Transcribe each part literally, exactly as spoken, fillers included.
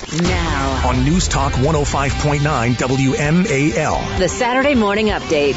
Now, on News Talk one oh five point nine W M A L. the Saturday Morning Update.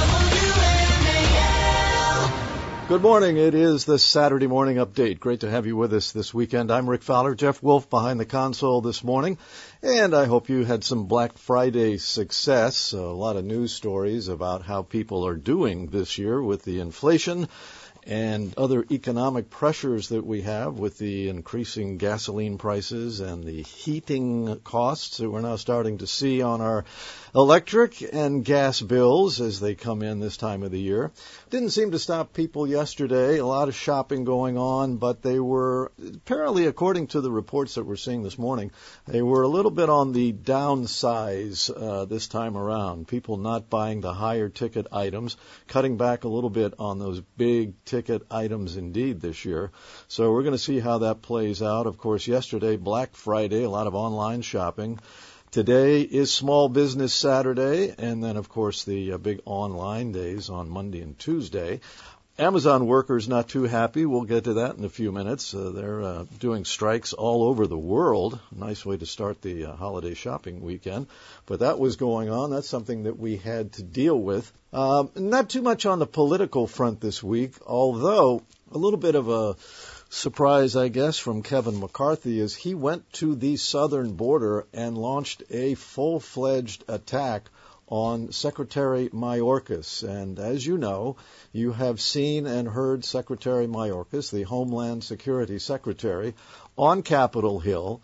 Good morning. It is the Saturday Morning Update. Great to have you with us this weekend. I'm Rick Fowler, Jeff Wolf behind the console this morning, and I hope you had some Black Friday success. A lot of news stories about how people are doing this year with the inflation and other economic pressures that we have with the increasing gasoline prices and the heating costs that we're now starting to see on our electric and gas bills as they come in this time of the year. Didn't seem to stop people yesterday. A lot of shopping going on, but they were, apparently according to the reports that we're seeing this morning, they were a little bit on the downsize uh, this time around. People not buying the higher ticket items, cutting back a little bit on those big ticket items indeed this year. So we're going to see how that plays out. Of course, yesterday, Black Friday, a lot of online shopping. Today is Small Business Saturday, and then, of course, the uh, big online days on Monday and Tuesday. Amazon workers not too happy. We'll get to that in a few minutes. Uh, they're uh, doing strikes all over the world. Nice way to start the uh, holiday shopping weekend. But that was going on. That's something that we had to deal with. Um, not too much on the political front this week, although a little bit of a surprise, I guess, from Kevin McCarthy is he went to the southern border and launched a full-fledged attack on Secretary Mayorkas. And as you know, you have seen and heard Secretary Mayorkas, the Homeland Security Secretary, on Capitol Hill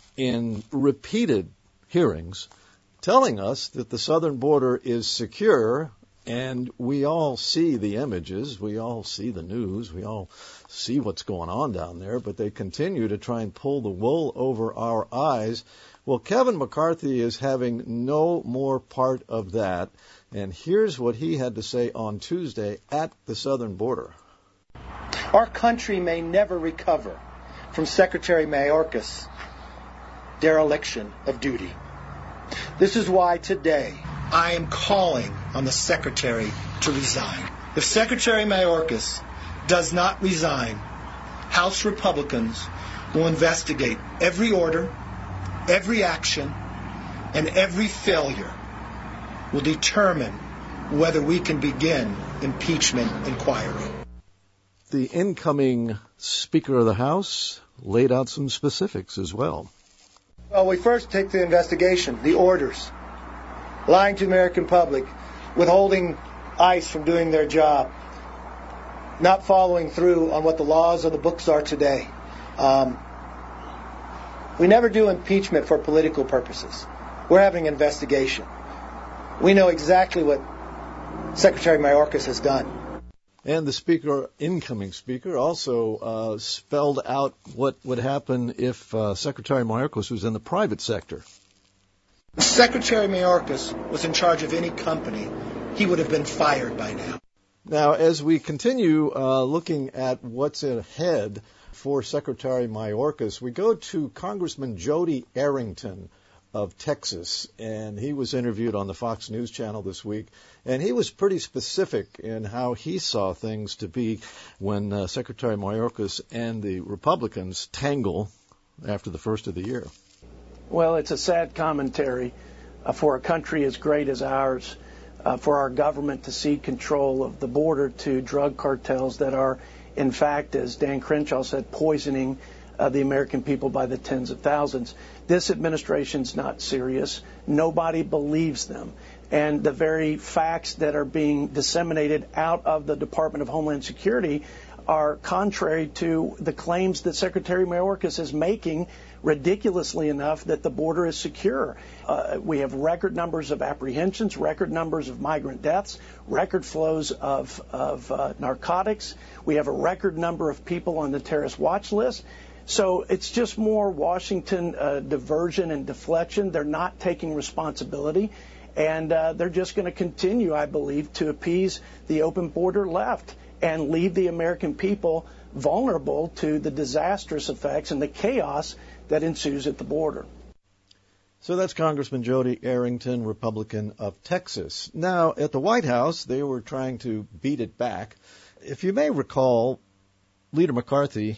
in repeated hearings telling us that the southern border is secure. And we all see the images, we all see the news, we all see what's going on down there, but they continue to try and pull the wool over our eyes. Well, Kevin McCarthy is having no more part of that, and here's what he had to say on Tuesday at the southern border. Our country may never recover from Secretary Mayorkas' dereliction of duty. This is why today I am calling on the Secretary to resign. If Secretary Mayorkas does not resign, House Republicans will investigate every order, every action, and every failure will determine whether we can begin impeachment inquiry. The incoming Speaker of the House laid out some specifics as well. Well, we first take the investigation, the orders, lying to the American public, withholding ICE from doing their job, not following through on what the laws of the books are today. Um, we never do impeachment for political purposes. We're having an investigation. We know exactly what Secretary Mayorkas has done. And the speaker, incoming speaker, also uh, spelled out what would happen if uh, Secretary Mayorkas was in the private sector. If Secretary Mayorkas was in charge of any company, he would have been fired by now. Now, as we continue uh, looking at what's ahead for Secretary Mayorkas, we go to Congressman Jody Arrington of Texas, and he was interviewed on the Fox News Channel this week, and he was pretty specific in how he saw things to be when uh, Secretary Mayorkas and the Republicans tangle after the first of the year. Well, it's a sad commentary uh, for a country as great as ours, uh, for our government to cede control of the border to drug cartels that are, in fact, as Dan Crenshaw said, poisoning uh, the American people by the tens of thousands. This administration's not serious. Nobody believes them. And the very facts that are being disseminated out of the Department of Homeland Security are contrary to the claims that Secretary Mayorkas is making, ridiculously enough, that the border is secure. Uh, we have record numbers of apprehensions, record numbers of migrant deaths, record flows of, of uh, narcotics. We have a record number of people on the terrorist watch list. So it's just more Washington uh, diversion and deflection. They're not taking responsibility. And uh, they're just going to continue, I believe, to appease the open border left and leave the American people vulnerable to the disastrous effects and the chaos that ensues at the border. So that's Congressman Jody Arrington, Republican of Texas. Now, at the White House, they were trying to beat it back. If you may recall, Leader McCarthy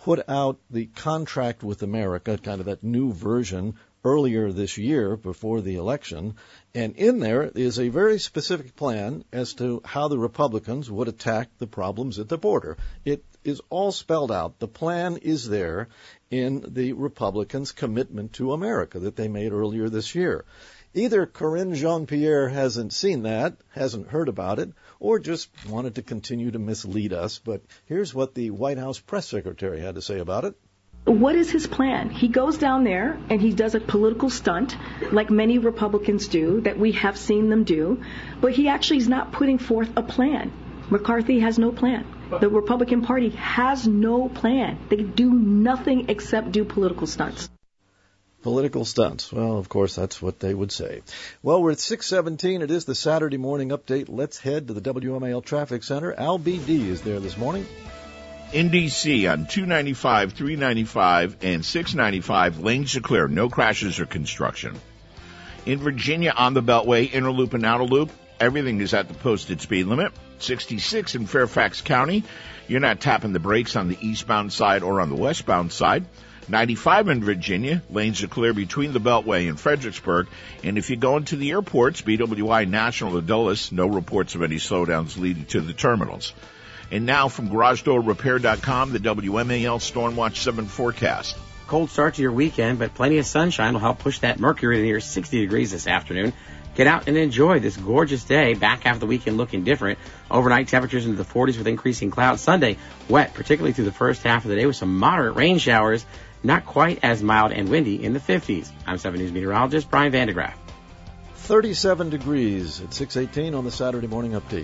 put out the contract with America, kind of that new version, earlier this year before the election. And in there is a very specific plan as to how the Republicans would attack the problems at the border. It is all spelled out. The plan is there in the Republicans' commitment to America that they made earlier this year. Either Karine Jean-Pierre hasn't seen that, hasn't heard about it, or just wanted to continue to mislead us. But here's what the White House press secretary had to say about it. What is his plan? He goes down there and he does a political stunt, like many Republicans do, that we have seen them do, but he actually is not putting forth a plan. McCarthy has no plan. The Republican Party has no plan. They do nothing except do political stunts. Political stunts. Well, of course, that's what they would say. Well, we're at six seventeen. It is the Saturday morning update. Let's head to the W M A L Traffic Center. Al B D is there this morning. In D C on two ninety-five, three ninety-five, and six ninety-five, lanes are clear. No crashes or construction. In Virginia on the Beltway, inner loop and outer loop, everything is at the posted speed limit. sixty-six in Fairfax County. You're not tapping the brakes on the eastbound side or on the westbound side. ninety-five in Virginia, lanes are clear between the Beltway and Fredericksburg. And if you go into the airports, B W I National to Dulles, no reports of any slowdowns leading to the terminals. And now from Garage Door Repair dot com, the W M A L Stormwatch seven forecast. Cold start to your weekend, but plenty of sunshine will help push that mercury to near sixty degrees this afternoon. Get out and enjoy this gorgeous day. Back half of the weekend looking different. Overnight temperatures into the forties with increasing clouds. Sunday, wet, particularly through the first half of the day with some moderate rain showers. Not quite as mild and windy in the fifties. I'm seven News meteorologist Brian Vandegraff. thirty-seven degrees at six eighteen on the Saturday morning update.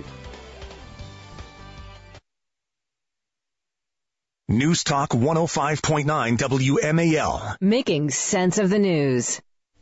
News Talk one oh five point nine W M A L. Making sense of the news.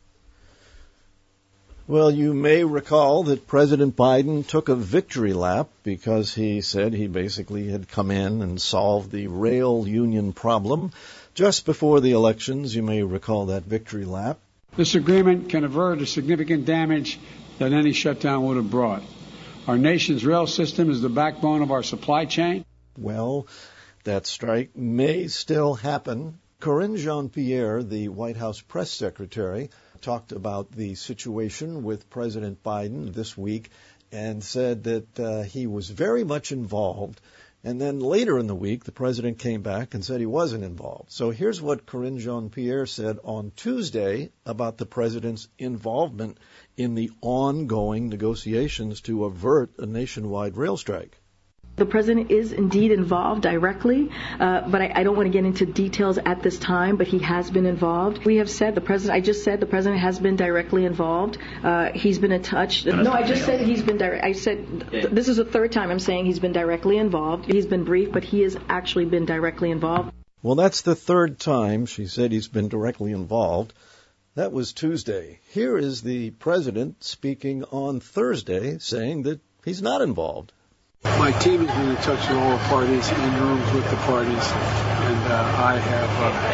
Well, you may recall that President Biden took a victory lap because he said he basically had come in and solved the rail union problem just before the elections. You may recall that victory lap. This agreement can avert the significant damage that any shutdown would have brought. Our nation's rail system is the backbone of our supply chain. Well, that strike may still happen. Karine Jean-Pierre, the White House press secretary, talked about the situation with President Biden this week and said that uh, he was very much involved. And then later in the week, the president came back and said he wasn't involved. So here's what Karine Jean-Pierre said on Tuesday about the president's involvement in the ongoing negotiations to avert a nationwide rail strike. The president is indeed involved directly, uh, but I, I don't want to get into details at this time, but he has been involved. We have said the president, I just said the president has been directly involved. Uh, he's been in touch. No, I just said he's been direct. I said, th- this is the third time I'm saying he's been directly involved. He's been brief, but he has actually been directly involved. Well, that's the third time she said he's been directly involved. That was Tuesday. Here is the president speaking on Thursday saying that he's not involved. My team has been in touch with all the parties, in rooms with the parties, and uh, I have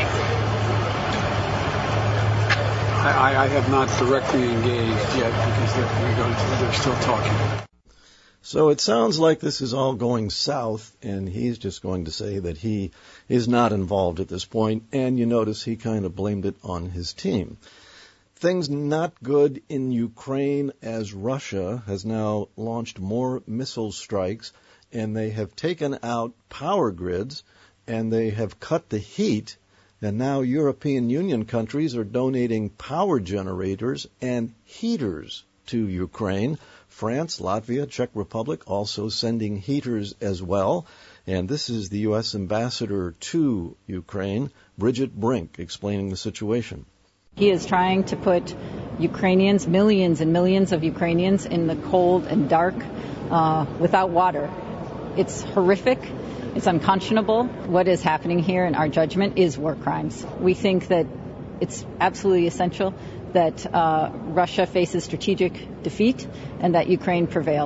uh, I, I have not directly engaged yet because they're, going to, they're still talking. So it sounds like this is all going south, and he's just going to say that he is not involved at this point, and you notice he kind of blamed it on his team. Things not good in Ukraine as Russia has now launched more missile strikes, and they have taken out power grids, and they have cut the heat, and now European Union countries are donating power generators and heaters to Ukraine. France, Latvia, Czech Republic also sending heaters as well. And this is the U S ambassador to Ukraine, Bridget Brink, explaining the situation. He is trying to put Ukrainians, millions and millions of Ukrainians, in the cold and dark uh, without water. It's horrific. It's unconscionable. What is happening here, in our judgment, is war crimes. We think that it's absolutely essential that uh, Russia faces strategic defeat and that Ukraine prevails.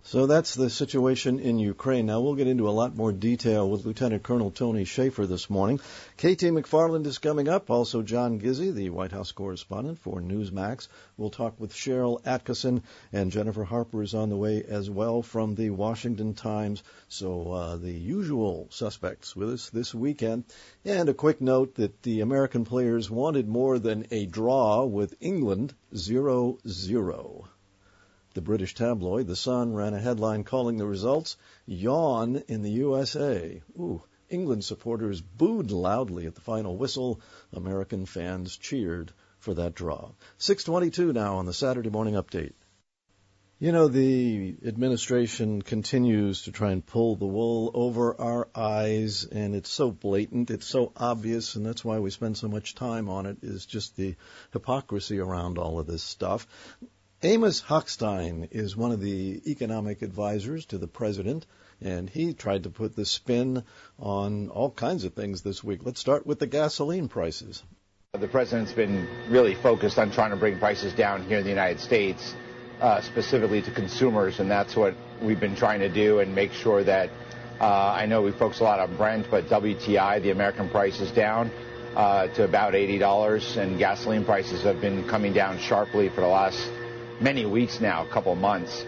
So that's the situation in Ukraine. Now, we'll get into a lot more detail with Lieutenant Colonel Tony Shaffer this morning. K T McFarland is coming up. Also, John Gizzi, the White House correspondent for Newsmax. We'll talk with Cheryl Atkinson, and Jennifer Harper is on the way as well from the Washington Times. So uh, the usual suspects with us this weekend. And a quick note that the American players wanted more than a draw with England, zero zero. The British tabloid The Sun ran a headline calling the results "Yawn in the U S A." Ooh, England supporters booed loudly at the final whistle. American fans cheered for that draw. six twenty-two now on the Saturday Morning Update. You know, the administration continues to try and pull the wool over our eyes, and it's so blatant, it's so obvious, and that's why we spend so much time on it, is just the hypocrisy around all of this stuff. Amos Hochstein is one of the economic advisors to the president, and he tried to put the spin on all kinds of things this week. Let's start with the gasoline prices. The president's been really focused on trying to bring prices down here in the United States, uh, specifically to consumers, and that's what we've been trying to do and make sure that, uh, I know we focus a lot on Brent, but W T I, the American price, is down uh, to about eighty dollars, and gasoline prices have been coming down sharply for the last many weeks now, a couple of months.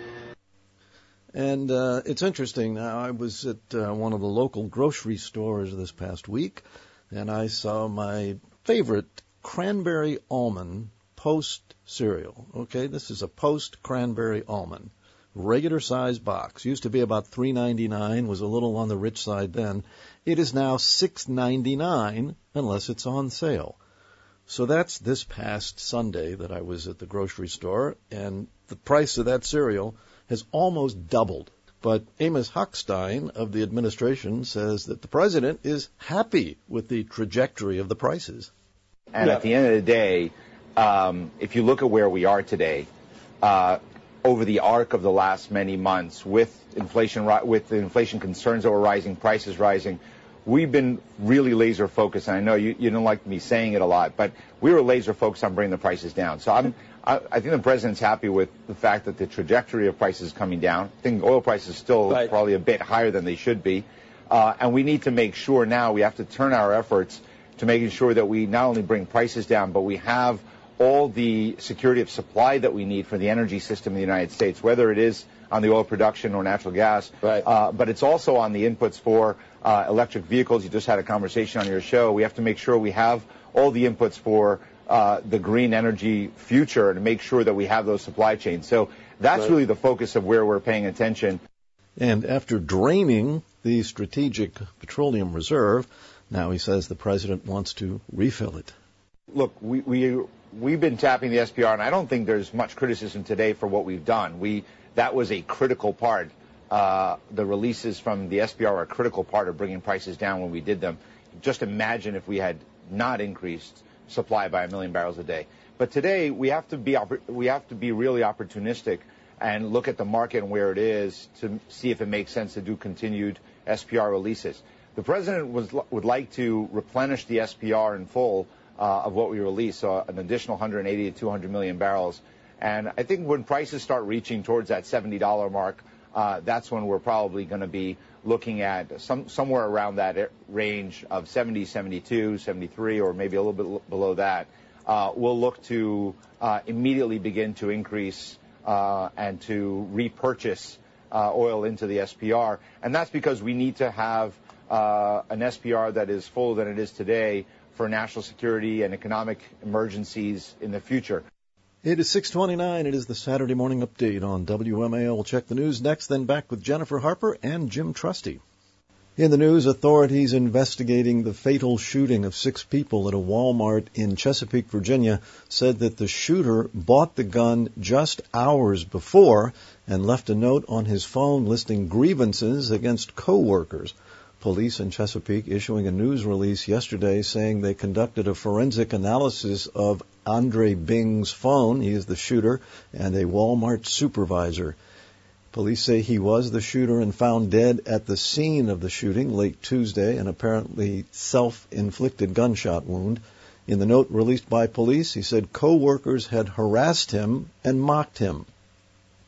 And uh, it's interesting. Now, I was at uh, one of the local grocery stores this past week, and I saw my favorite cranberry almond Post cereal. Okay, this is a Post cranberry almond, regular size box. Used to be about three ninety-nine, was a little on the rich side then. It is now six ninety-nine unless it's on sale. So that's this past Sunday that I was at the grocery store, and the price of that cereal has almost doubled. But Amos Hochstein of the administration says that the president is happy with the trajectory of the prices. And yeah. At the end of the day, um, if you look at where we are today, uh, over the arc of the last many months, with inflation, with the inflation concerns that were rising, prices rising, we've been really laser focused, and I know you, you don't like me saying it a lot, but we were laser focused on bringing the prices down. So I'm, I, I think the president's happy with the fact that the trajectory of prices is coming down. I think oil prices still right. probably a bit higher than they should be. Uh, and we need to make sure now we have to turn our efforts to making sure that we not only bring prices down, but we have all the security of supply that we need for the energy system in the United States, whether it is on the oil production or natural gas, right. uh, but it's also on the inputs for uh, electric vehicles. You just had a conversation on your show. We have to make sure we have all the inputs for uh, the green energy future and make sure that we have those supply chains. So that's right. really the focus of where we're paying attention. And after draining the Strategic Petroleum Reserve, now he says the president wants to refill it. Look, we, we, we've been tapping the S P R, and I don't think there's much criticism today for what we've done. We That was a critical part. Uh, the releases from the S P R are a critical part of bringing prices down when we did them. Just imagine if we had not increased supply by a million barrels a day. But today we have to be we have to be really opportunistic and look at the market and where it is to see if it makes sense to do continued S P R releases. The president was, would like to replenish the S P R in full uh, of what we released, so an additional one hundred eighty to two hundred million barrels. And I think when prices start reaching towards that seventy dollar mark, uh, that's when we're probably going to be looking at some somewhere around that range of seventy, seventy-two, seventy-three, or maybe a little bit below that. Uh, we'll look to uh, immediately begin to increase uh, and to repurchase uh, oil into the S P R. And that's because we need to have uh, an S P R that is fuller than it is today for national security and economic emergencies in the future. It is six twenty-nine. It is the Saturday Morning Update on W M A L. We'll check the news next, then back with Jennifer Harper and Jim Trusty. In the news, authorities investigating the fatal shooting of six people at a Walmart in Chesapeake, Virginia, said that the shooter bought the gun just hours before and left a note on his phone listing grievances against co-workers. Police in Chesapeake issuing a news release yesterday saying they conducted a forensic analysis of Andre Bing's phone. He is the shooter and a Walmart supervisor. Police say he was the shooter and found dead at the scene of the shooting late Tuesday, an apparently self-inflicted gunshot wound. In the note released by police, he said co-workers had harassed him and mocked him.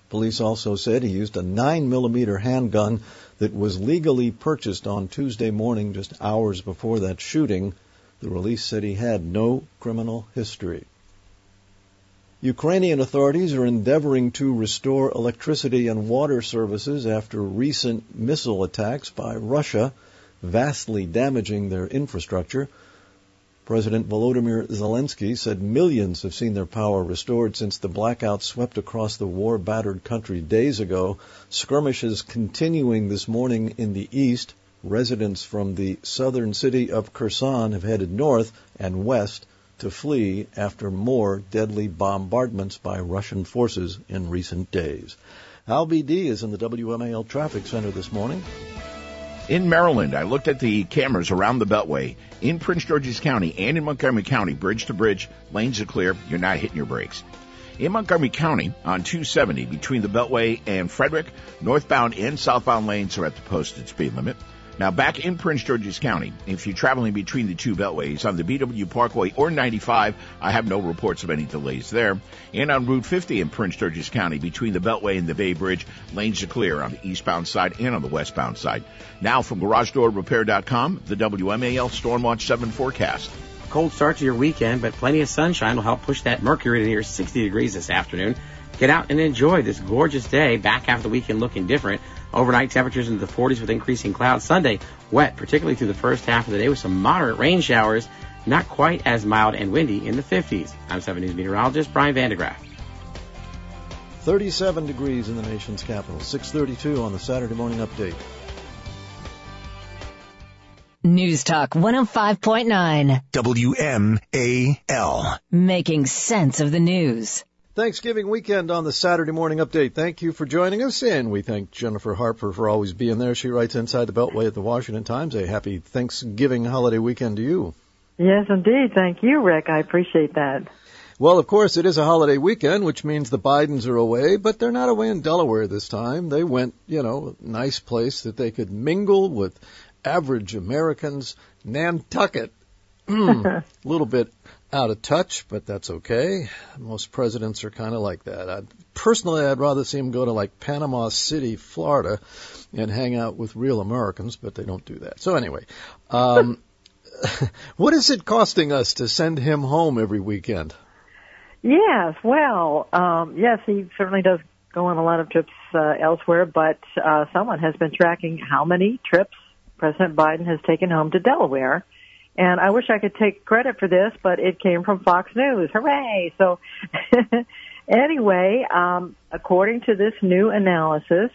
Police also said he used a nine millimeter handgun that was legally purchased on Tuesday morning, just hours before that shooting. The release said he had no criminal history. Ukrainian authorities are endeavoring to restore electricity and water services after recent missile attacks by Russia, vastly damaging their infrastructure. President Volodymyr Zelensky said millions have seen their power restored since the blackout swept across the war-battered country days ago. Skirmishes continuing this morning in the east. Residents from the southern city of Kherson have headed north and west to flee after more deadly bombardments by Russian forces in recent days. Al B D is in the W M A L Traffic Center this morning. In Maryland, I looked at the cameras around the Beltway. In Prince George's County and in Montgomery County, bridge to bridge, lanes are clear. You're not hitting your brakes. In Montgomery County, on two seventy, between the Beltway and Frederick, northbound and southbound lanes are at the posted speed limit. Now, back in Prince George's County, if you're traveling between the two beltways on the B W Parkway or ninety-five, I have no reports of any delays there. And on Route fifty in Prince George's County, between the Beltway and the Bay Bridge, lanes are clear on the eastbound side and on the westbound side. Now, from Garage Door Repair dot com, the W M A L Storm Watch seven forecast. Cold start to your weekend, but plenty of sunshine will help push that mercury to near sixty degrees this afternoon. Get out and enjoy this gorgeous day. Back half the weekend looking different. Overnight temperatures into the forties with increasing clouds. Sunday, wet, particularly through the first half of the day with some moderate rain showers. Not quite as mild and windy in the fifties. I'm seven News meteorologist Brian Vandegraff. thirty-seven degrees in the nation's capital. six thirty-two on the Saturday Morning Update. News Talk one oh five point nine. W M A L. Making sense of the news. Thanksgiving weekend on the Saturday Morning Update. Thank you for joining us, and we thank Jennifer Harper for always being there. She writes inside the Beltway at the Washington Times. A happy Thanksgiving holiday weekend to you. Yes, indeed. Thank you, Rick. I appreciate that. Well, of course, it is a holiday weekend, which means the Bidens are away, but they're not away in Delaware this time. They went, you know, a nice place that they could mingle with average Americans. Nantucket. A little bit out of touch, but that's okay. Most presidents are kind of like that. I'd, personally, I'd rather see them go to like Panama City, Florida, and hang out with real Americans, but they don't do that. So anyway, um, what is it costing us to send him home every weekend? Yes, well, um, yes, he certainly does go on a lot of trips uh, elsewhere, but uh, someone has been tracking how many trips President Biden has taken home to Delaware. And I wish I could take credit for this, but it came from Fox News. Hooray! So anyway, um, according to this new analysis,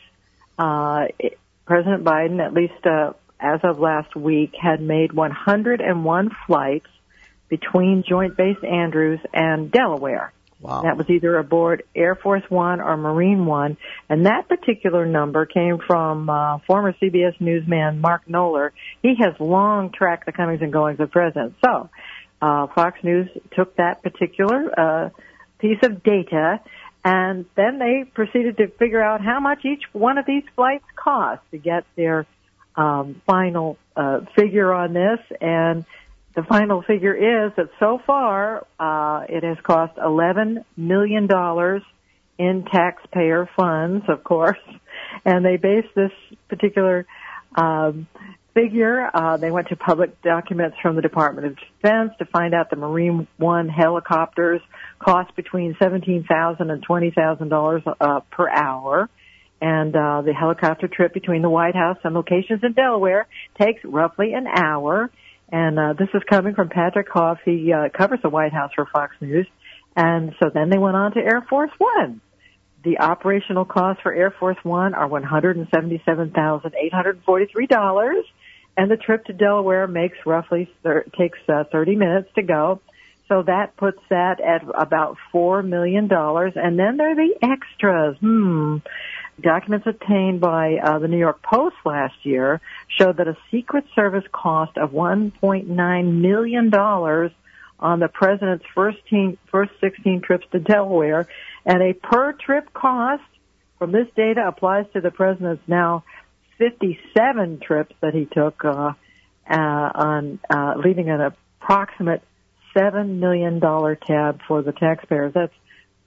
uh, it, President Biden, at least uh, as of last week, had made one hundred one flights between Joint Base Andrews and Delaware. Wow. That was either aboard Air Force One or Marine One. And that particular number came from uh, former C B S newsman Mark Knoller. He has long tracked the comings and goings of presidents. So uh, Fox News took that particular uh, piece of data, and then they proceeded to figure out how much each one of these flights cost to get their um, final uh, figure on this. And the final figure is that so far uh, it has cost eleven million dollars in taxpayer funds, of course, and they based this particular um, figure. Uh, they went to public documents from the Department of Defense to find out the Marine One helicopters cost between seventeen thousand dollars and twenty thousand dollars uh, per hour. And uh, the helicopter trip between the White House and locations in Delaware takes roughly an hour. And uh, this is coming from Patrick Hoff. He uh, covers the White House for Fox News. And so then they went on to Air Force One. The operational costs for Air Force One are one hundred seventy-seven thousand eight hundred forty-three dollars. And the trip to Delaware makes roughly, thir- takes uh, thirty minutes to go. So that puts that at about four million dollars. And then there are the extras. Hmm. Documents obtained by uh, the New York Post last year showed that a Secret Service cost of one point nine million dollars on the president's first, teen, first sixteen trips to Delaware, and a per-trip cost from this data applies to the president's now fifty-seven trips that he took uh, uh, on uh, leaving an approximate seven million dollars tab for the taxpayers. That's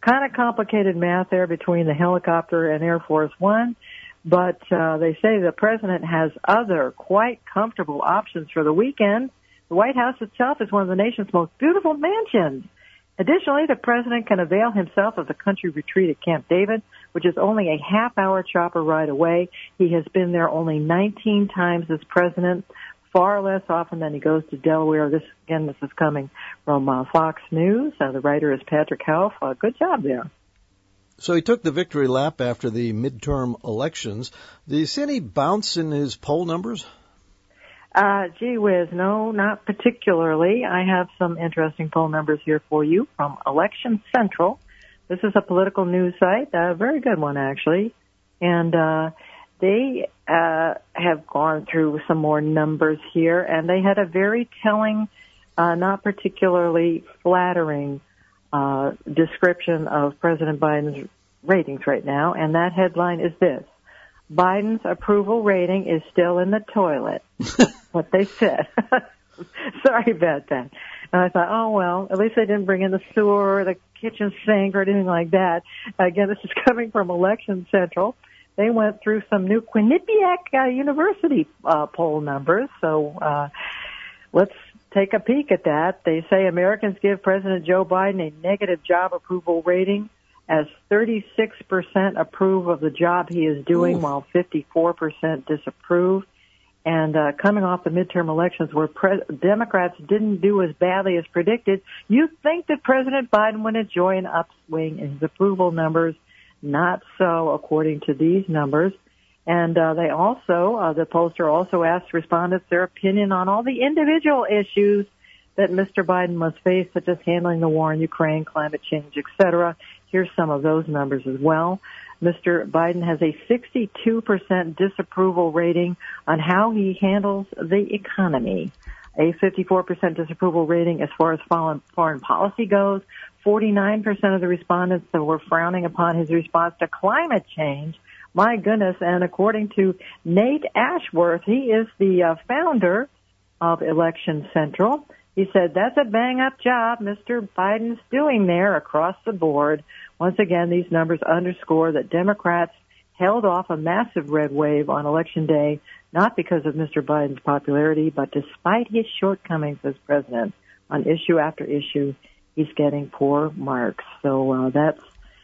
kind of complicated math there between the helicopter and Air Force One, but uh, they say the president has other quite comfortable options for the weekend. The White House itself is one of the nation's most beautiful mansions. Additionally, the president can avail himself of the country retreat at Camp David, which is only a half-hour chopper ride away. He has been there only nineteen times as president, far less often than he goes to Delaware. This, again, this is coming from uh, Fox News. Uh, the writer is Patrick Houff. Uh, good job there. So he took the victory lap after the midterm elections. Do you see any bounce in his poll numbers? Uh, gee whiz, no, not particularly. I have some interesting poll numbers here for you from Election Central. This is a political news site, a very good one actually, and uh, they uh, have gone through some more numbers here, and they had a very telling, uh, not particularly flattering uh, description of President Biden's ratings right now, and that headline is this: Biden's approval rating is still in the toilet. What they said. Sorry about that. And I thought, oh, well, at least they didn't bring in the sewer or the kitchen sink or anything like that. Again, this is coming from Election Central. They went through some new Quinnipiac uh, University uh, poll numbers. So uh, let's take a peek at that. They say Americans give President Joe Biden a negative job approval rating, as thirty-six percent approve of the job he is doing, Ooh. while fifty-four percent disapprove. And uh, coming off the midterm elections where pre- Democrats didn't do as badly as predicted, you'd think that President Biden would enjoy an upswing in his approval numbers. Not so, according to these numbers. And uh, they also, uh, the pollster also asked respondents their opinion on all the individual issues that Mister Biden must face, such as handling the war in Ukraine, climate change, et cetera. Here's some of those numbers as well. Mister Biden has a sixty-two percent disapproval rating on how he handles the economy, a fifty-four percent disapproval rating as far as foreign policy goes. forty-nine percent of the respondents that were frowning upon his response to climate change. My goodness, and according to Nate Ashworth, he is the uh, founder of Election Central. He said, that's a bang-up job Mister Biden's doing there across the board. Once again, these numbers underscore that Democrats held off a massive red wave on Election Day, not because of Mister Biden's popularity, but despite his shortcomings as president. On issue after issue, he's getting poor marks. So uh, that's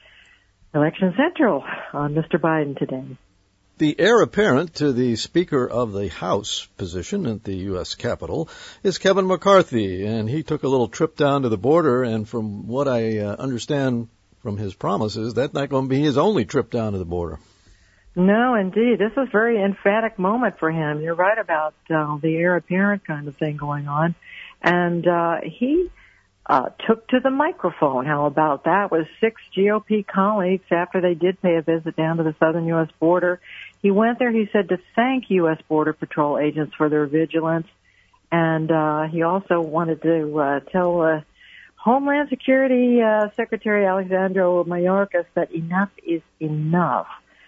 Election Central on Mister Biden today. The heir apparent to the Speaker of the House position at the U S Capitol is Kevin McCarthy, and he took a little trip down to the border, and from what I uh, understand from his promises, that's not going to be his only trip down to the border. No, indeed. This is a very emphatic moment for him. You're right about uh, the heir apparent kind of thing going on. And uh, he uh, took to the microphone. How about that? With six G O P colleagues after they did pay a visit down to the southern U S border. He went there, he said, to thank U S Border Patrol agents for their vigilance. And uh, he also wanted to uh, tell uh, Homeland Security uh, Secretary Alexandro Mayorkas that enough is enough.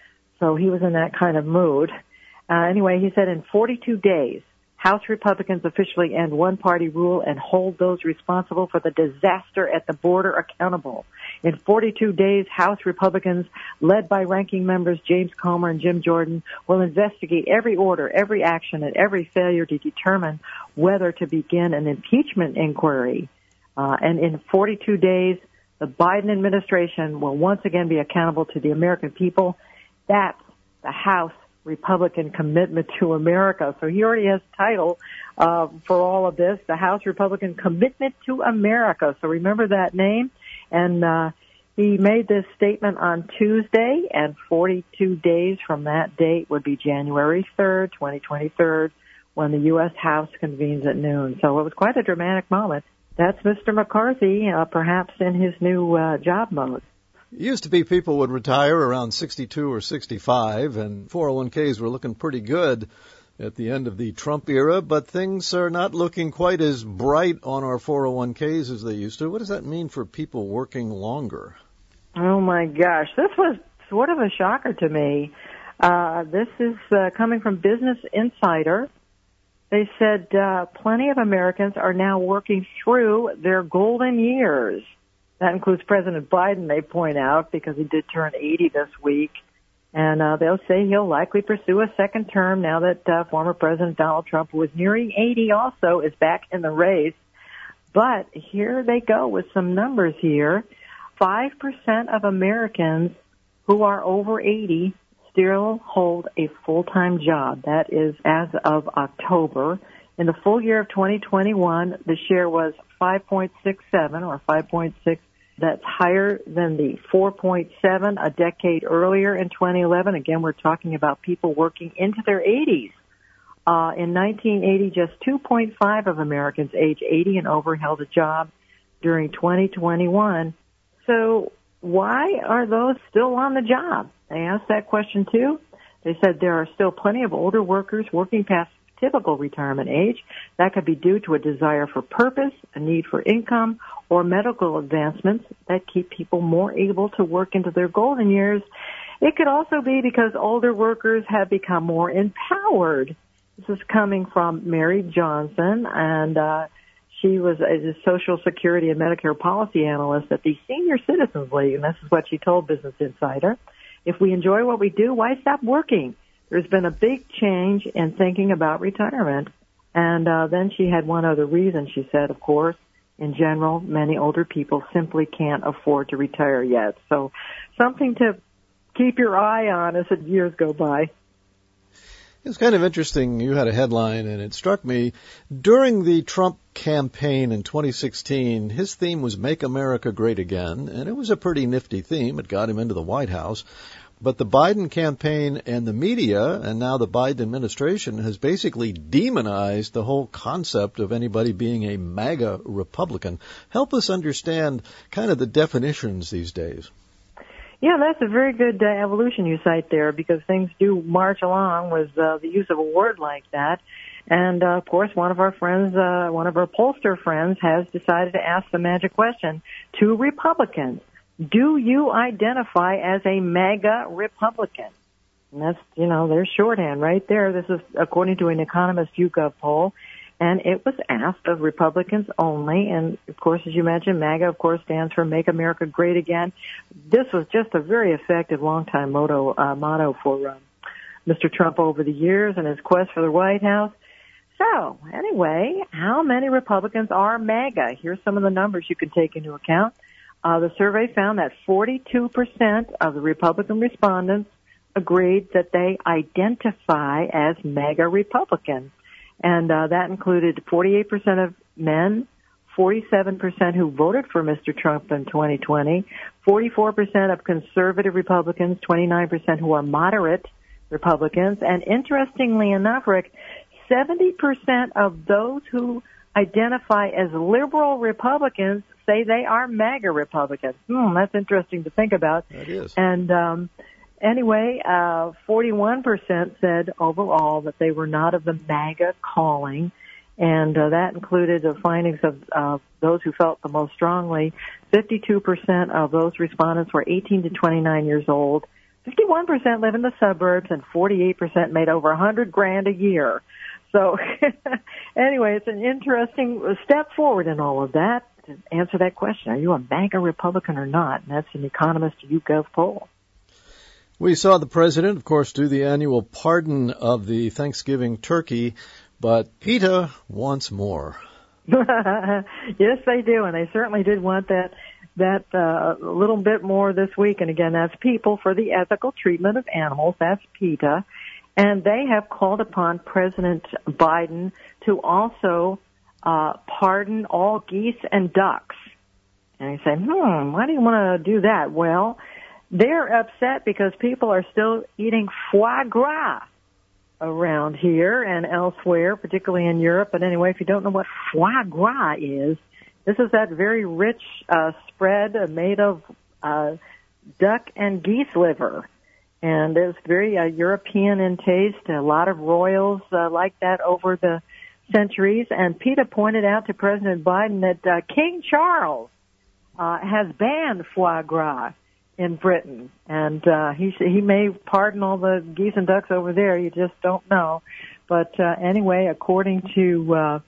So he was in that kind of mood. Uh, anyway, he said in forty-two days, House Republicans officially end one-party rule and hold those responsible for the disaster at the border accountable. In forty-two days, House Republicans, led by ranking members James Comer and Jim Jordan, will investigate every order, every action, and every failure to determine whether to begin an impeachment inquiry. Uh, and in forty-two days, the Biden administration will once again be accountable to the American people. That's the House Republican Commitment to America. So he already has title uh, for all of this, the House Republican Commitment to America. So remember that name. And uh, he made this statement on Tuesday, and forty-two days from that date would be January third, twenty twenty-three, when the U S House convenes at noon. So it was quite a dramatic moment. That's Mister McCarthy, uh, perhaps in his new uh, job mode. It used to be people would retire around sixty-two or sixty-five, and four oh one k's were looking pretty good at the end of the Trump era, but things are not looking quite as bright on our four oh one k's as they used to. What does that mean for people working longer? Oh, my gosh. This was sort of a shocker to me. Uh, this is uh, coming from Business Insider. They said uh, plenty of Americans are now working through their golden years. That includes President Biden, they point out, because he did turn eighty this week. And uh, they'll say he'll likely pursue a second term now that uh, former President Donald Trump, who was nearing eighty also, is back in the race. But here they go with some numbers here. five percent of Americans who are over eighty still hold a full-time job. That is as of October. In the full year of twenty twenty-one, the share was five point six seven or five point six. That's higher than the four point seven a decade earlier in twenty eleven. Again, we're talking about people working into their eighties. Uh, in nineteen eighty, just two point five of Americans age eighty and over held a job during twenty twenty-one. So why are those still on the job? They asked that question too. They said there are still plenty of older workers working past typical retirement age. That could be due to a desire for purpose, a need for income, or medical advancements that keep people more able to work into their golden years. It could also be because older workers have become more empowered. This is coming from Mary Johnson, and uh, she was a Social Security and Medicare policy analyst at the Senior Citizens League, and this is what she told Business Insider. If we enjoy what we do, why stop working? There's been a big change in thinking about retirement. And uh, then she had one other reason. She said, of course, in general, many older people simply can't afford to retire yet. So something to keep your eye on as the years go by. It's kind of interesting. You had a headline, and it struck me. During the Trump campaign in twenty sixteen, his theme was Make America Great Again, and it was a pretty nifty theme. It got him into the White House. But the Biden campaign and the media, and now the Biden administration, has basically demonized the whole concept of anybody being a MAGA Republican. Help us understand kind of the definitions these days. Yeah, that's a very good uh, evolution you cite there, because things do march along with uh, the use of a word like that. And, uh, of course, one of our friends, uh, one of our pollster friends, has decided to ask the magic question to Republicans. Do you identify as a MAGA Republican? And that's, you know, their shorthand right there. This is according to an Economist YouGov poll. And it was asked of Republicans only. And, of course, as you mentioned, MAGA, of course, stands for Make America Great Again. This was just a very effective long-time motto, uh, motto for um, Mister Trump over the years and his quest for the White House. So, anyway, how many Republicans are MAGA? Here's some of the numbers you can take into account. Uh, the survey found that forty-two percent of the Republican respondents agreed that they identify as MAGA Republican. And uh, that included forty-eight percent of men, forty-seven percent who voted for Mister Trump in twenty twenty, forty-four percent of conservative Republicans, twenty-nine percent who are moderate Republicans, and interestingly enough, Rick, seventy percent of those who identify as liberal Republicans say they are MAGA Republicans. Hmm, that's interesting to think about. That is. And um, anyway, uh, forty-one percent said overall that they were not of the MAGA calling, and uh, that included the findings of uh, those who felt the most strongly. fifty-two percent of those respondents were eighteen to twenty-nine years old. fifty-one percent live in the suburbs, and forty-eight percent made over one hundred grand a year. So anyway, it's an interesting step forward in all of that to answer that question. Are you a MAGA Republican or not? And that's an Economist YouGov poll. We saw the president, of course, do the annual pardon of the Thanksgiving turkey, but PETA wants more. Yes, they do, and they certainly did want that that uh, little bit more this week. And again, that's People for the Ethical Treatment of Animals. That's PETA. And they have called upon President Biden to also uh, pardon all geese and ducks. And you say, hmm, why do you want to do that? Well, they're upset because people are still eating foie gras around here and elsewhere, particularly in Europe. But anyway, if you don't know what foie gras is, this is that very rich uh, spread made of uh, duck and geese liver. And it's very uh, European in taste. A lot of royals uh, like that over the centuries. And PETA pointed out to President Biden that uh, King Charles uh, has banned foie gras in Britain. And uh, he he may pardon all the geese and ducks over there. You just don't know. But uh, anyway, according to uh,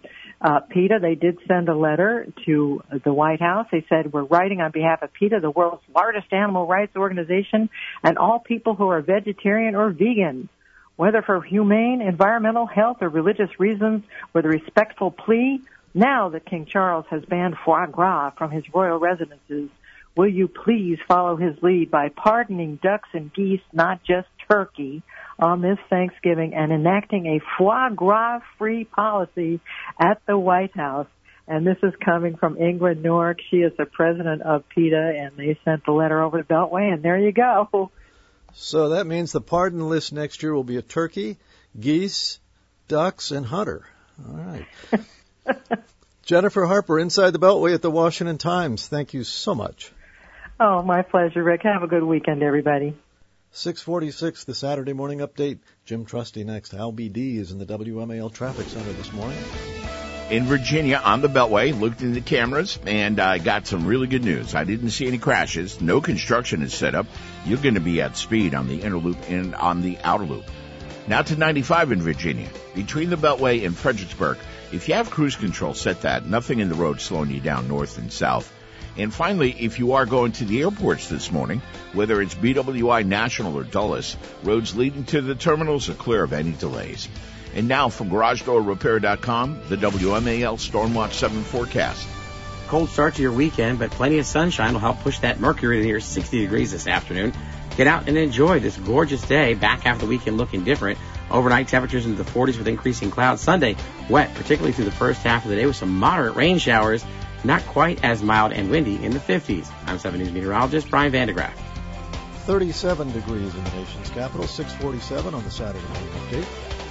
Uh, PETA, they did send a letter to the White House. They said, we're writing on behalf of PETA, the world's largest animal rights organization, and all people who are vegetarian or vegan, whether for humane, environmental, health, or religious reasons, with a respectful plea. Now that King Charles has banned foie gras from his royal residences, will you please follow his lead by pardoning ducks and geese, not just turkey, on this Thanksgiving and enacting a foie gras-free policy at the White House? And this is coming from Ingrid Newark. She is the president of PETA, and they sent the letter over the Beltway, and there you go. So that means the pardon list next year will be a turkey, geese, ducks, and hunter. All right. Jennifer Harper, Inside the Beltway at the Washington Times. Thank you so much. Oh, my pleasure, Rick. Have a good weekend, everybody. six forty-six, the Saturday morning update. Jim Trusty next. Al B D is in the W M A L Traffic Center this morning. In Virginia, on the Beltway, looked in the cameras, and I uh, got some really good news. I didn't see any crashes. No construction is set up. You're going to be at speed on the inner loop and on the outer loop. Now to ninety-five in Virginia, between the Beltway and Fredericksburg. If you have cruise control, set that. Nothing in the road slowing you down north and south. And finally, if you are going to the airports this morning, whether it's B W I National or Dulles, roads leading to the terminals are clear of any delays. And now from Garage Door Repair dot com, the W M A L Stormwatch seven forecast. Cold start to your weekend, but plenty of sunshine will help push that mercury to near sixty degrees this afternoon. Get out and enjoy this gorgeous day. Back half of the weekend looking different. Overnight temperatures into the forties with increasing clouds. Sunday, wet, particularly through the first half of the day with some moderate rain showers. Not quite as mild and windy in the fifties. I'm seven News meteorologist Brian Vandegraff. thirty-seven degrees in the nation's capital, six forty-seven on the Saturday morning update.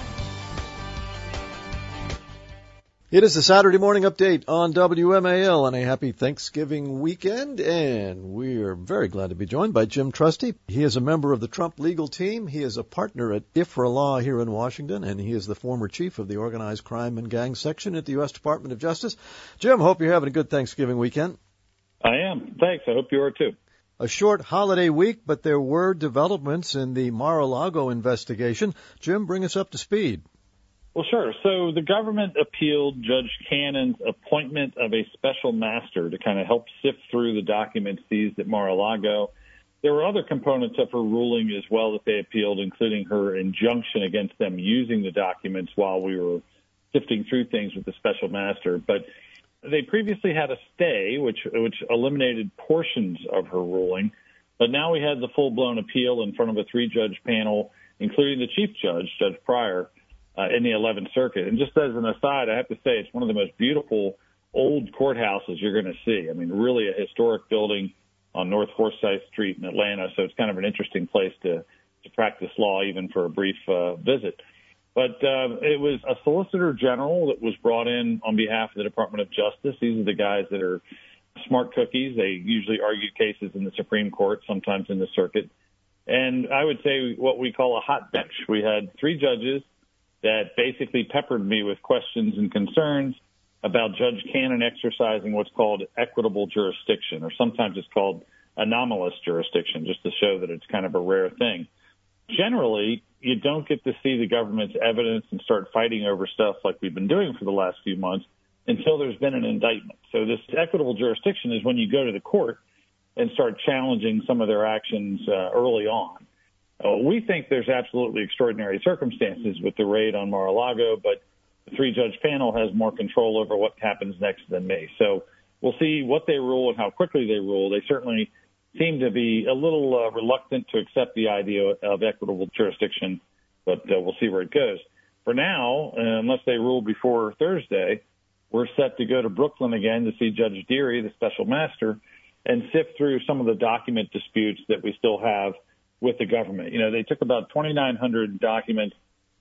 It is the Saturday morning update on W M A L, and a happy Thanksgiving weekend, and we are very glad to be joined by Jim Trusty. He is a member of the Trump legal team. He is a partner at I F R A Law here in Washington, and he is the former chief of the Organized Crime and Gang Section at the U S Department of Justice. Jim, hope you're having a good Thanksgiving weekend. I am. Thanks. I hope you are too. A short holiday week, but there were developments in the Mar-a-Lago investigation. Jim, bring us up to speed. Well, sure. So the government appealed Judge Cannon's appointment of a special master to kind of help sift through the documents seized at Mar-a-Lago. There were other components of her ruling as well that they appealed, including her injunction against them using the documents while we were sifting through things with the special master. But they previously had a stay, which which eliminated portions of her ruling. But now we had the full-blown appeal in front of a three-judge panel, including the chief judge, Judge Pryor, Uh, in the eleventh Circuit. And just as an aside, I have to say it's one of the most beautiful old courthouses you're going to see. I mean, really a historic building on North Forsyth Street in Atlanta, so it's kind of an interesting place to, to practice law, even for a brief uh, visit. But uh, it was a solicitor general that was brought in on behalf of the Department of Justice. These are the guys that are smart cookies. They usually argue cases in the Supreme Court, sometimes in the circuit. And I would say what we call a hot bench. We had three judges that basically peppered me with questions and concerns about Judge Cannon exercising what's called equitable jurisdiction, or sometimes it's called anomalous jurisdiction, just to show that it's kind of a rare thing. Generally, you don't get to see the government's evidence and start fighting over stuff like we've been doing for the last few months until there's been an indictment. So this equitable jurisdiction is when you go to the court and start challenging some of their actions uh, early on. Uh, we think there's absolutely extraordinary circumstances with the raid on Mar-a-Lago, but the three-judge panel has more control over what happens next than me. So we'll see what they rule and how quickly they rule. They certainly seem to be a little uh, reluctant to accept the idea of equitable jurisdiction, but uh, we'll see where it goes. For now, uh, unless they rule before Thursday, we're set to go to Brooklyn again to see Judge Deary, the special master, and sift through some of the document disputes that we still have with the government. You know, they took about twenty-nine hundred documents.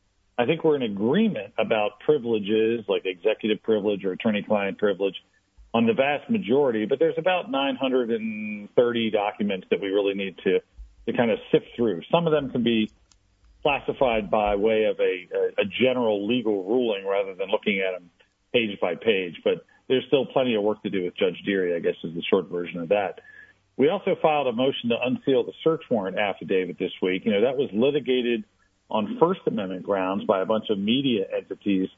I think we're in agreement about privileges like executive privilege or attorney-client privilege on the vast majority, but there's about nine hundred thirty documents that we really need to, to kind of sift through. Some of them can be classified by way of a, a, a general legal ruling rather than looking at them page by page, but there's still plenty of work to do with Judge Deary, I guess is the short version of that. We also filed a motion to unseal the search warrant affidavit this week. You know, that was litigated on First Amendment grounds by a bunch of media entities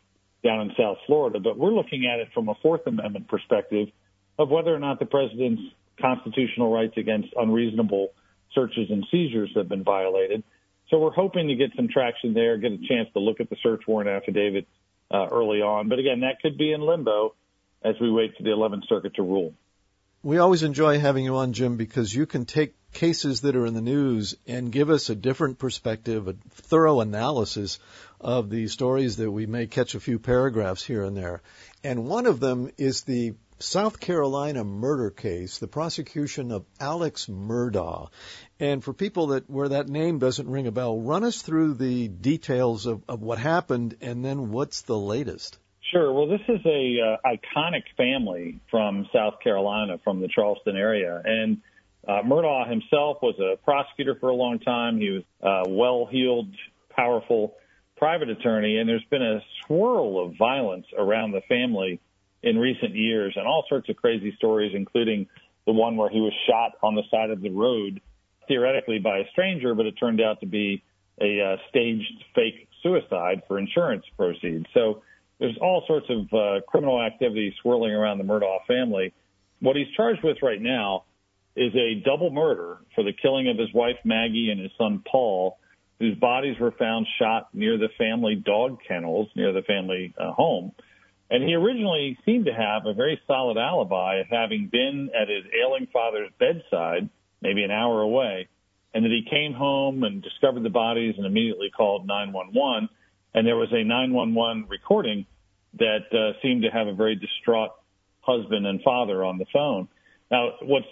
down in South Florida. But we're looking at it from a Fourth Amendment perspective of whether or not the president's constitutional rights against unreasonable searches and seizures have been violated. So we're hoping to get some traction there, get a chance to look at the search warrant affidavit uh, early on. But again, that could be in limbo as we wait for the eleventh Circuit to rule. We always enjoy having you on, Jim, because you can take cases that are in the news and give us a different perspective, a thorough analysis of the stories that we may catch a few paragraphs here and there. And one of them is the South Carolina murder case, the prosecution of Alex Murdaugh. And for people that where that name doesn't ring a bell, run us through the details of, of what happened and then what's the latest. Sure. Well, this is a uh, iconic family from South Carolina, from the Charleston area. And uh, Murdaugh himself was a prosecutor for a long time. He was a well-heeled, powerful private attorney. And there's been a swirl of violence around the family in recent years, and all sorts of crazy stories, including the one where he was shot on the side of the road, theoretically by a stranger, but it turned out to be a uh, staged fake suicide for insurance proceeds. So there's all sorts of uh, criminal activity swirling around the Murdaugh family. What he's charged with right now is a double murder for the killing of his wife, Maggie, and his son, Paul, whose bodies were found shot near the family dog kennels, near the family uh, home. And he originally seemed to have a very solid alibi of having been at his ailing father's bedside, maybe an hour away, and that he came home and discovered the bodies and immediately called nine one one. And there was a nine one one recording that uh, seemed to have a very distraught husband and father on the phone. Now, what's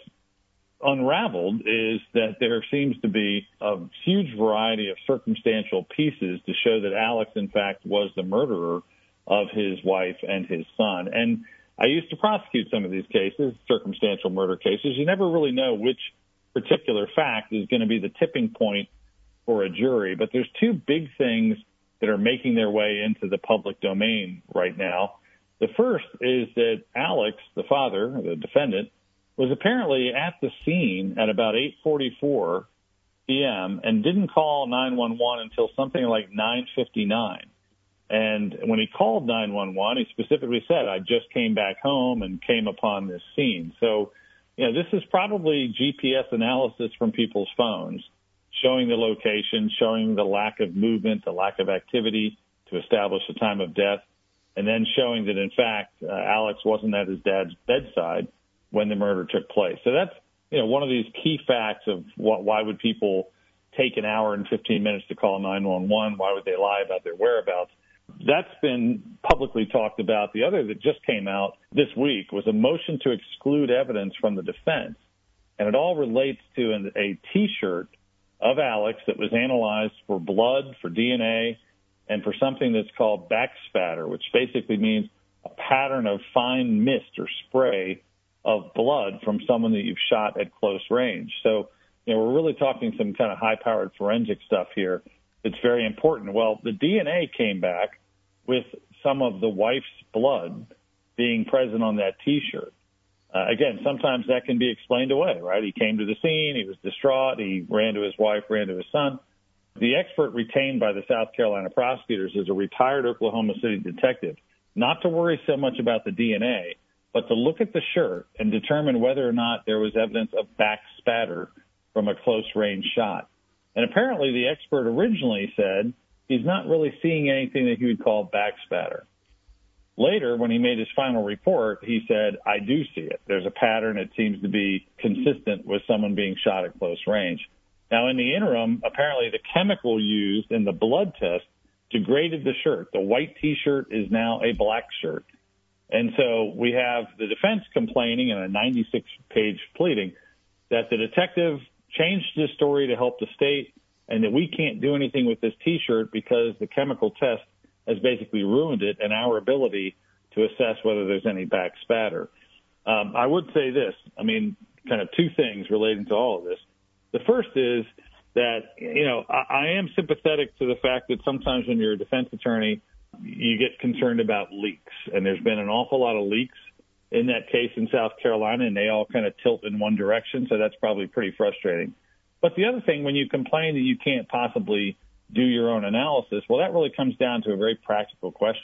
unraveled is that there seems to be a huge variety of circumstantial pieces to show that Alex, in fact, was the murderer of his wife and his son. And I used to prosecute some of these cases, circumstantial murder cases. You never really know which particular fact is going to be the tipping point for a jury. But there's two big things that are making their way into the public domain right now. The first is that Alex, the father, the defendant, was apparently at the scene at about eight forty-four p.m. and didn't call nine one one until something like nine fifty-nine. And when he called nine one one, he specifically said, I just came back home and came upon this scene. So, you know, this is probably G P S analysis from people's phones, showing the location, showing the lack of movement, the lack of activity to establish the time of death, and then showing that, in fact, uh, Alex wasn't at his dad's bedside when the murder took place. So that's, you know, one of these key facts of what, why would people take an hour and fifteen minutes to call nine one one? Why would they lie about their whereabouts? That's been publicly talked about. The other that just came out this week was a motion to exclude evidence from the defense. And it all relates to an, a T-shirt of Alex that was analyzed for blood, for D N A, and for something that's called backspatter, which basically means a pattern of fine mist or spray of blood from someone that you've shot at close range. So, you know, we're really talking some kind of high-powered forensic stuff here. It's very important. Well, the D N A came back with some of the wife's blood being present on that T-shirt. Uh, again, sometimes that can be explained away, right? He came to the scene, he was distraught, he ran to his wife, ran to his son. The expert retained by the South Carolina prosecutors is a retired Oklahoma City detective, not to worry so much about the D N A, but to look at the shirt and determine whether or not there was evidence of backspatter from a close-range shot. And apparently the expert originally said he's not really seeing anything that he would call backspatter. Later, when he made his final report, he said, I do see it. There's a pattern. It seems to be consistent with someone being shot at close range. Now, in the interim, apparently the chemical used in the blood test degraded the shirt. The white T-shirt is now a black shirt. And so we have the defense complaining in a ninety-six page pleading that the detective changed his story to help the state and that we can't do anything with this T-shirt because the chemical test has basically ruined it and our ability to assess whether there's any backspatter. Um, I would say this, I mean, kind of two things relating to all of this. The first is that, you know, I, I am sympathetic to the fact that sometimes when you're a defense attorney, you get concerned about leaks. And there's been an awful lot of leaks in that case in South Carolina, and they all kind of tilt in one direction. So that's probably pretty frustrating. But the other thing, when you complain that you can't possibly do your own analysis, well, that really comes down to a very practical question.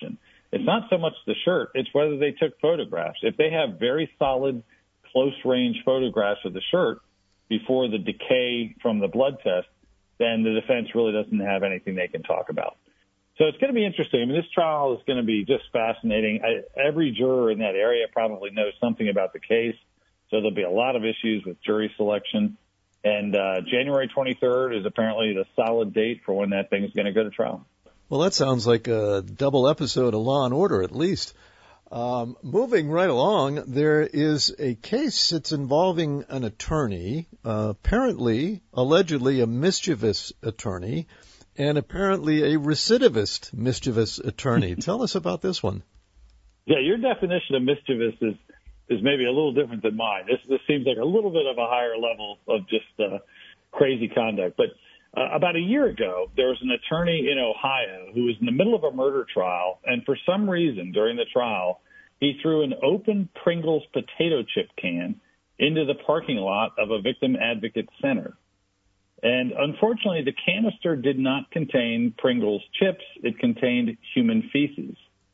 It's not so much the shirt, it's whether they took photographs. If they have very solid, close-range photographs of the shirt before the decay from the blood test, then the defense really doesn't have anything they can talk about. So it's going to be interesting. I mean, this trial is going to be just fascinating. I, every juror in that area probably knows something about the case, so there'll be a lot of issues with jury selection. And uh, January twenty-third is apparently the solid date for when that thing is going to go to trial. Well, that sounds like a double episode of Law and Order, at least. Um, moving right along, there is a case that's involving an attorney, uh, apparently, allegedly a mischievous attorney, and apparently a recidivist mischievous attorney. Tell us about this one. Yeah, your definition of mischievous is, is maybe a little different than mine. This, this seems like a little bit of a higher level of just uh, crazy conduct. But uh, about a year ago, there was an attorney in Ohio who was in the middle of a murder trial, and for some reason during the trial, he threw an open Pringles potato chip can into the parking lot of a victim advocate center. And unfortunately, the canister did not contain Pringles chips. It contained human feces.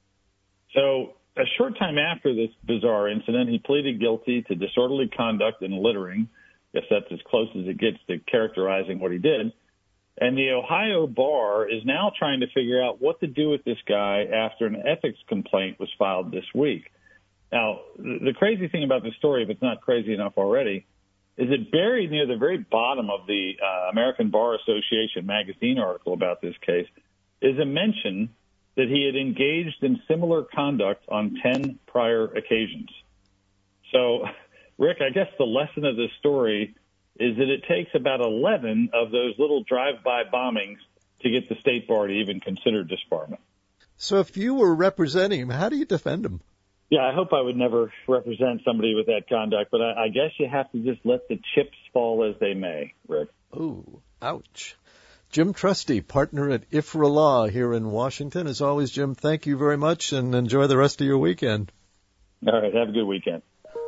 So a short time after this bizarre incident, he pleaded guilty to disorderly conduct and littering. I guess that's as close as it gets to characterizing what he did. And the Ohio bar is now trying to figure out what to do with this guy after an ethics complaint was filed this week. Now, the crazy thing about this story, if it's not crazy enough already, is it buried near the very bottom of the uh, American Bar Association magazine article about this case is a mention that he had engaged in similar conduct on ten prior occasions. So, Rick, I guess the lesson of this story is that it takes about eleven of those little drive-by bombings to get the state bar to even consider disbarment. So if you were representing him, how do you defend him? Yeah, I hope I would never represent somebody with that conduct, but I, I guess you have to just let the chips fall as they may, Rick. Ooh, ouch. Jim Trusty, partner at I F R A Law here in Washington. As always, Jim, thank you very much, and enjoy the rest of your weekend. All right, have a good weekend.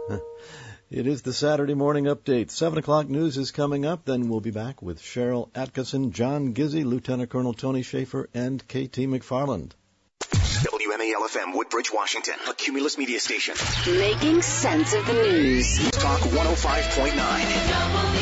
It is the Saturday morning update. Seven o'clock news is coming up. Then we'll be back with Cheryl Atkinson, John Gizzi, Lieutenant Colonel Tony Schaefer, and K T McFarland. W M A L F M, Woodbridge, Washington, a Cumulus media station. Making sense of the news. Talk one oh five point nine.